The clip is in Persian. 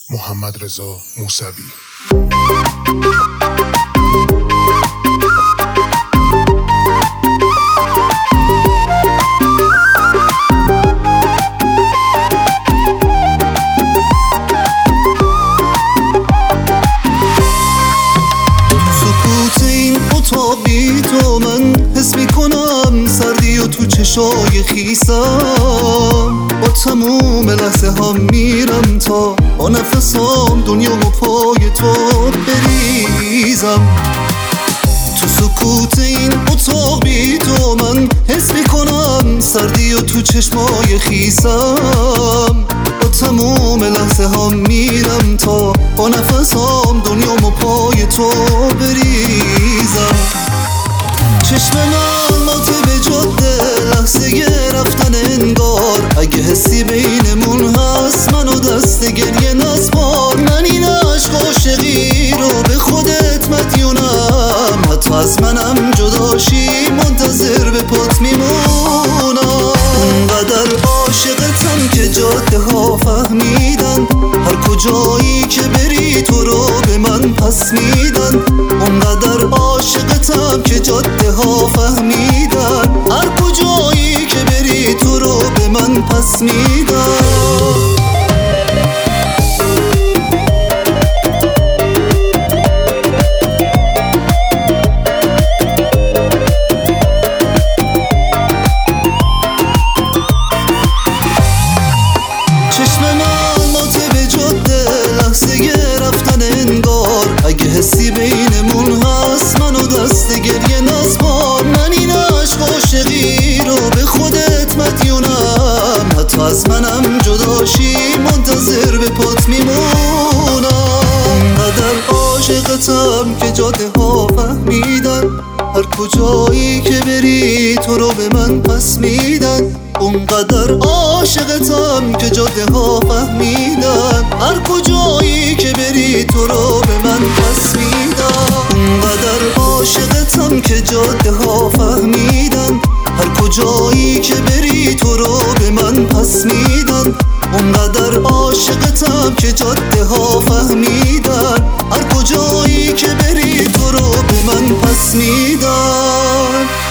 محمدرضا موسوی. اتاقی تو من حس میکنم سردی و تو چشای خیسم، با تموم لحظه ها میرم تا با نفسام دنیامو پای تو بریزم. تو سکوت این اتاق بی تو من حس میکنم سردی و تو چشمای خیسم، با تموم لحظه ها میرم تا با نفسام دنیامو پای تو بریزم. چشم من مات به جاده لحظه رفتن انگار، اگه حسی بینمون هست منو دست گریه نسپار. من این عشق عاشقی رو به خودت مدیونم، حتی از منم جداشی منتظر به پات میمونم. اونقدر عاشقتم که جاده ها فهمیدن هر کجایی که بری تو رو به من پس میدن. اونقدر عاشقتم که جاده ها فهمیدن هر کجایی که بری تو رو به من پس میدن. اگه حسی بینمون هست منو دست گریه نسپار. من این عشق عاشقی رو به خودت مدیونم، حتی از منم جداشی منتظر به پات میمونم. اونقدر عاشقتم که جاده ها فهمیدن هر کجایی که بری تو رو به من پس میدن. اونقدر عاشقتم که جاده ها فهمیدن هر کجایی که بری تو رو به من پس میدن. اونقدر عاشقتم که جاده ها فهمیدن هر کجایی که بری تو رو به من پس میدن. اونقدر عاشقتم که جاده ها فهمیدن هر کجایی که بری تو رو به من پس میدن.